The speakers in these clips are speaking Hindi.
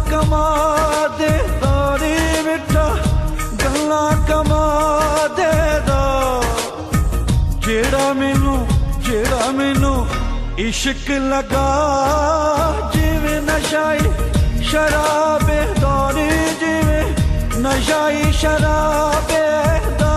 कमा दे दारी मिठा गल्ला कमा दे दा जेड़ा मैनू इश्क लगा जिवें नशाई शराबे दारी जिवें नशाई शराबे दा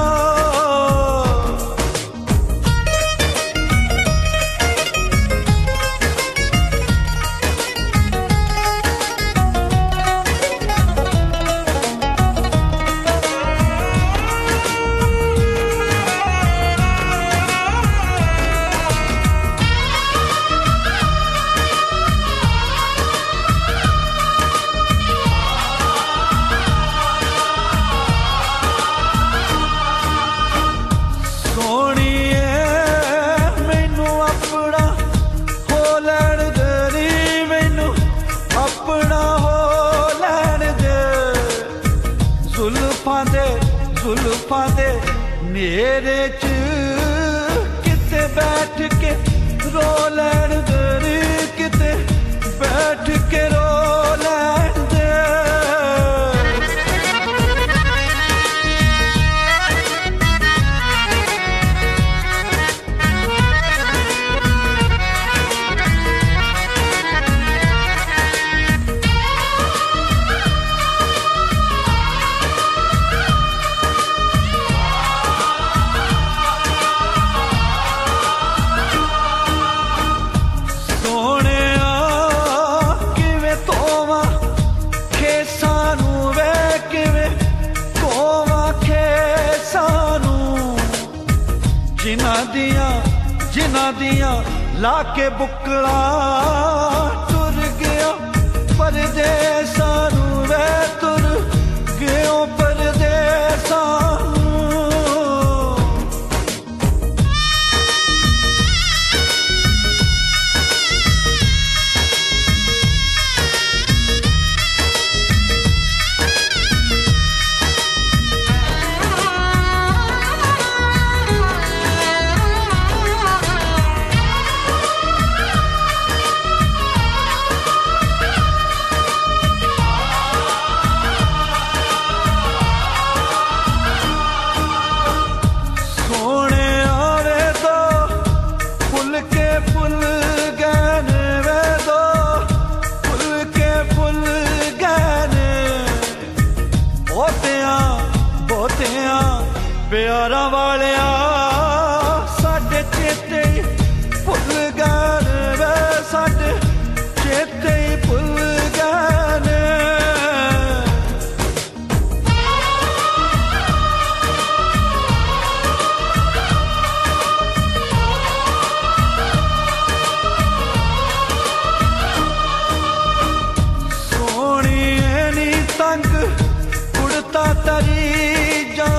जुल्फां दे नेरे च किते बैठ के रो लैन दे किते बैठ के रो लैन दे जिन्हां दियां लाके बुकला टुर गया परदेसां नूं वे तुर गयो परदेसां प्यारा वालिया साडे चेते भुल गए वे साडे चेते भुल गए सोनी नी तंग उड़ता तरी जा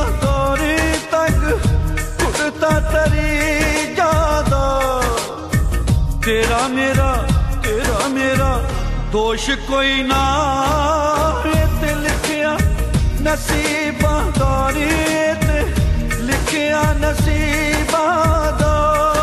तरी जादा तेरा मेरा दोष कोई ना ते लिखिया नसीबां दारी ते लिखिया नसीबां दा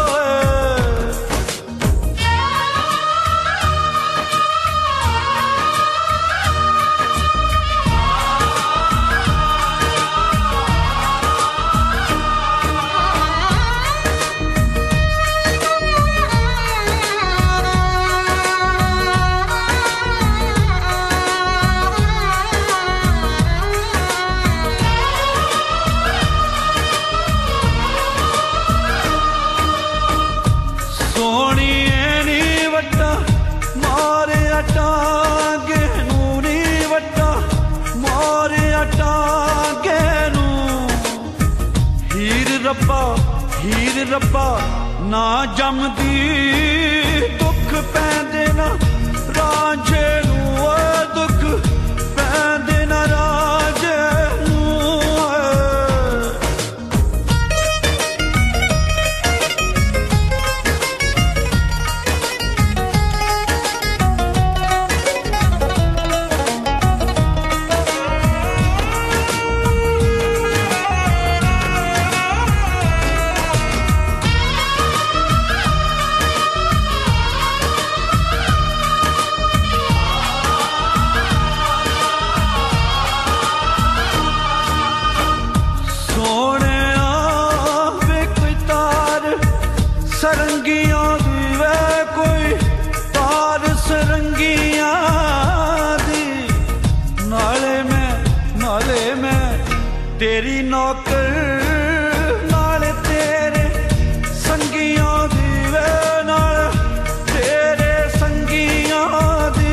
हीर रब्बा ना जमदी दुख पैंदे ना रांझे नूं दुख पैंदे ना रांझे तेरी नौकर नाल तेरे संगियां दी वे नाल तेरे संगियां दी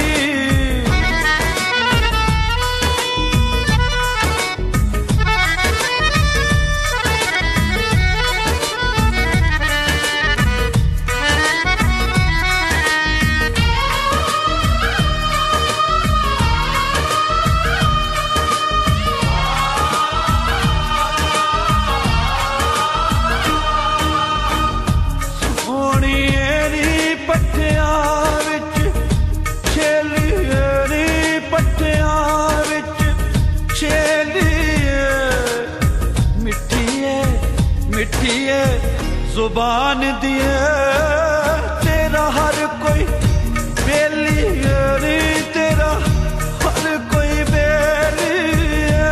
जुबान दिए तेरा हर कोई बेली है तेरा हर कोई बेली है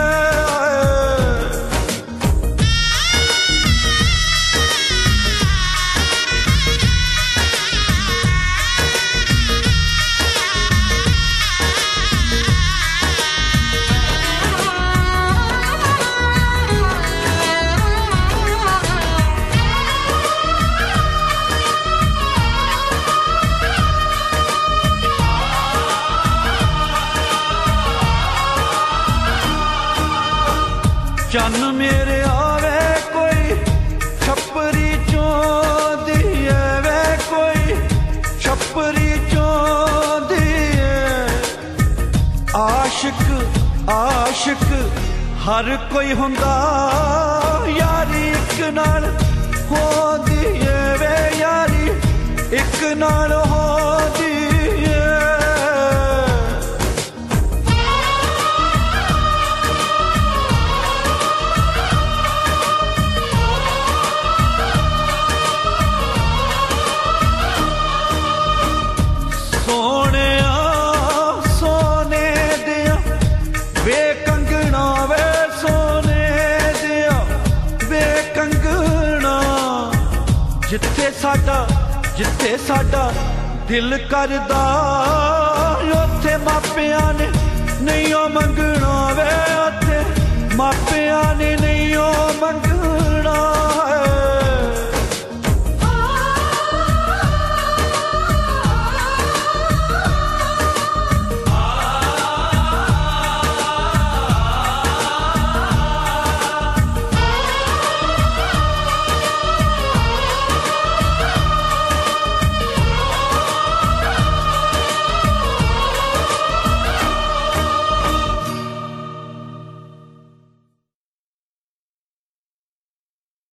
चन मेरे आवे कोई छपरी चोंदी वे कोई छपरी चोंदी आशिक आशिक हर कोई हुंदा यारी इक नाल होंदी वे यारी इक नाल होंदी जिथे साडा दिल करदा उत्थे मापियां ने नहीं मंगना वे उत्थे मापियां ने नहीं